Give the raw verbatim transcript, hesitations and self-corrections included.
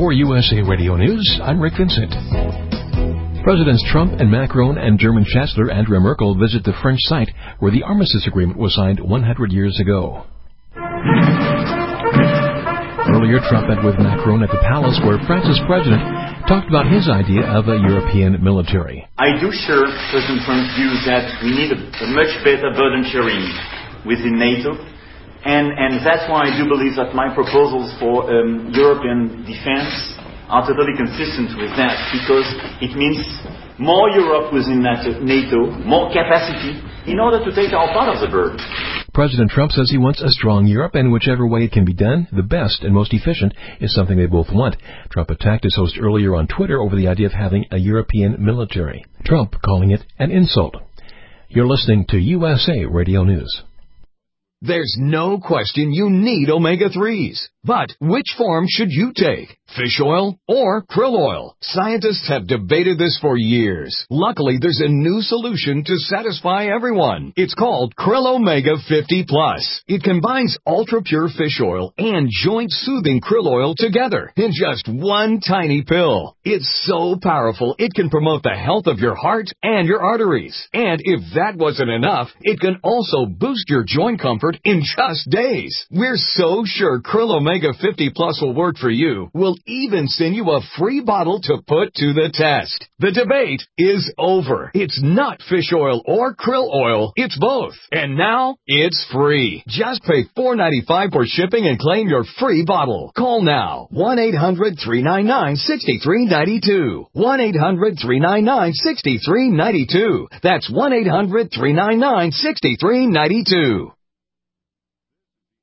For U S A Radio News, I'm Rick Vincent. Presidents Trump and Macron and German Chancellor Angela Merkel visit the French site where the Armistice Agreement was signed one hundred years ago. Earlier, Trump met with Macron at the palace where France's president talked about his idea of a European military. I do share President Trump's view that we need a, a much better burden sharing within NATO. And, and that's why I do believe that my proposals for um, European defense are totally consistent with that, because it means more Europe within NATO, more capacity, in order to take our part of the burden. President Trump says he wants a strong Europe, and whichever way it can be done, the best and most efficient is something they both want. Trump attacked his host earlier on Twitter over the idea of having a European military. Trump calling it an insult. You're listening to U S A Radio News. There's no question you need omega threes. But which form should you take? Fish oil or krill oil? Scientists have debated this for years. Luckily, there's a new solution to satisfy everyone. It's called Krill Omega fifty plus. It combines ultra-pure fish oil and joint-soothing krill oil together in just one tiny pill. It's so powerful, it can promote the health of your heart and your arteries. And if that wasn't enough, it can also boost your joint comfort in just days. We're so sure Krill Omega fifty plus will work for you. We'll even send you a free bottle to put to the test. The debate is over. It's not fish oil or krill oil. It's both. And now it's free. Just pay four dollars and ninety-five cents for shipping and claim your free bottle. Call now. one eight hundred three nine nine six three nine two. one eight hundred three nine nine six three nine two. That's one eight hundred three nine nine six three nine two.